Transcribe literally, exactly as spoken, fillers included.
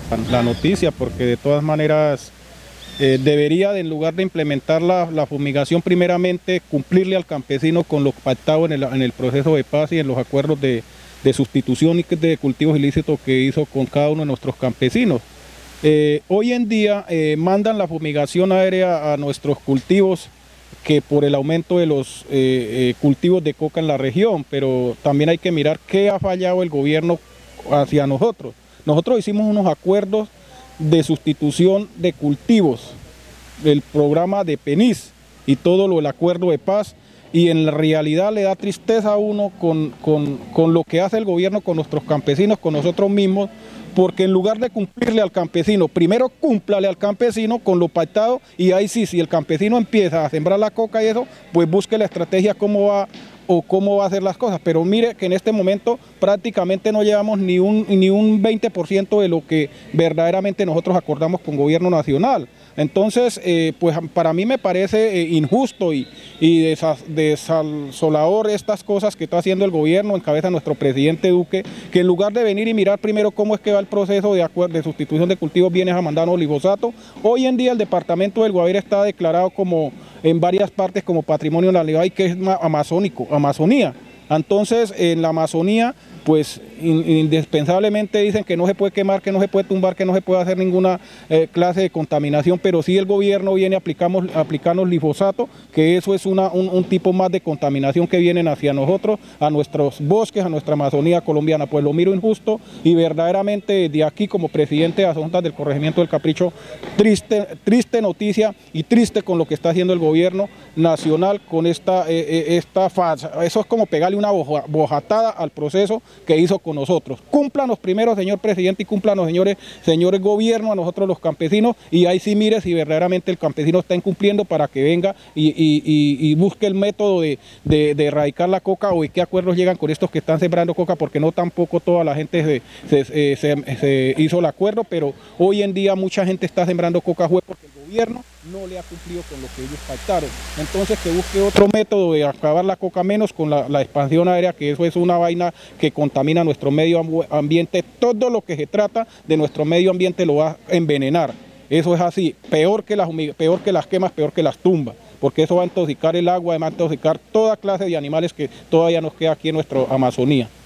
la noticia, porque de todas maneras eh, debería, de, en lugar de implementar la, la fumigación, primeramente cumplirle al campesino con lo pactado en el, en el proceso de paz y en los acuerdos de, de sustitución y de cultivos ilícitos que hizo con cada uno de nuestros campesinos. Eh, hoy en día eh, mandan la fumigación aérea a nuestros cultivos, que por el aumento de los eh, eh, cultivos de coca en la región, pero también hay que mirar qué ha fallado el gobierno hacia nosotros. Nosotros hicimos unos acuerdos de sustitución de cultivos, del programa de PENIS y todo lo del acuerdo de paz, y en la realidad le da tristeza a uno con, con, con lo que hace el gobierno con nuestros campesinos, con nosotros mismos, porque en lugar de cumplirle al campesino, primero cúmplale al campesino con lo pactado, y ahí sí, si el campesino empieza a sembrar la coca y eso, pues busque la estrategia cómo va o cómo va a hacer las cosas. Pero mire que en este momento prácticamente no llevamos ni un, ni un veinte por ciento de lo que verdaderamente nosotros acordamos con gobierno nacional. Entonces, eh, pues para mí me parece eh, injusto y, y desasolador estas cosas que está haciendo el gobierno en cabeza de nuestro presidente Duque, que en lugar de venir y mirar primero cómo es que va el proceso de, de sustitución de cultivos, vienes a mandarnos glifosato. Hoy en día el departamento del Guaviare está declarado como en varias partes como patrimonio nacional, y que es amazónico, Amazonía. Entonces, en la Amazonía, pues indispensablemente dicen que no se puede quemar, que no se puede tumbar, que no se puede hacer ninguna eh, clase de contaminación, pero sí el gobierno viene aplicamos, aplicando glifosato, que eso es una, un, un tipo más de contaminación que vienen hacia nosotros, a nuestros bosques, a nuestra Amazonía colombiana. Pues lo miro injusto, y verdaderamente de aquí, como presidente de Azontas del Corregimiento del Capricho, triste, triste noticia y triste con lo que está haciendo el gobierno nacional con esta, eh, esta farsa. Eso es como pegarle una bojatada al proceso que hizo con nosotros. Cúmplanos primero, señor presidente, y cúmplanos, señores, señores gobierno, a nosotros los campesinos, y ahí sí mire si verdaderamente el campesino está incumpliendo, para que venga y, y, y, y busque el método de, de, de erradicar la coca, o y qué acuerdos llegan con estos que están sembrando coca, porque no tampoco toda la gente se, se, se, se hizo el acuerdo, pero hoy en día mucha gente está sembrando coca fue porque el gobierno no le ha cumplido con lo que ellos pactaron. Entonces que busque otro método de acabar la coca, menos con la, la expansión aérea, que eso es una vaina que contamina nuestro medio ambiente. Todo lo que se trata de nuestro medio ambiente lo va a envenenar. Eso es así, peor que las, peor que las quemas, peor que las tumbas, porque eso va a intoxicar el agua, va a intoxicar toda clase de animales que todavía nos queda aquí en nuestra Amazonía.